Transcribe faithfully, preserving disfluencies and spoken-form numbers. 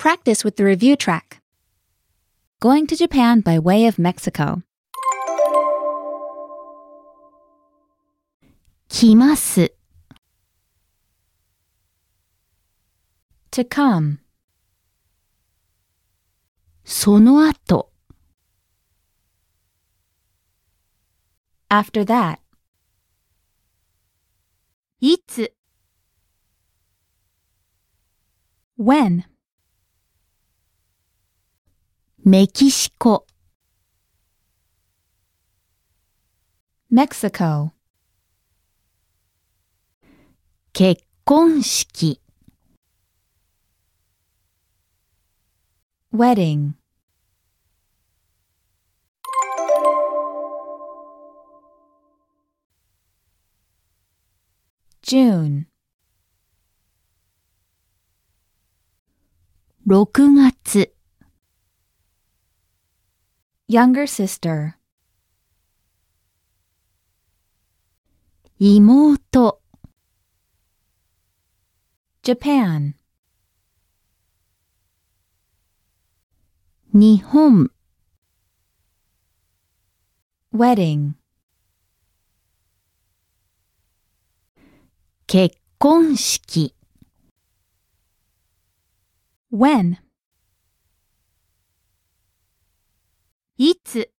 practice with the review track. Going to Japan by way of Mexico. 来ます。 To come. その後。 After that. いつ。 When. メキシコ。 Mexico. 結婚式。 Wedding. June. ろくがつ。 Younger sister. 妹。 Japan. 日本。 Wedding. 結婚式。 When. いつ。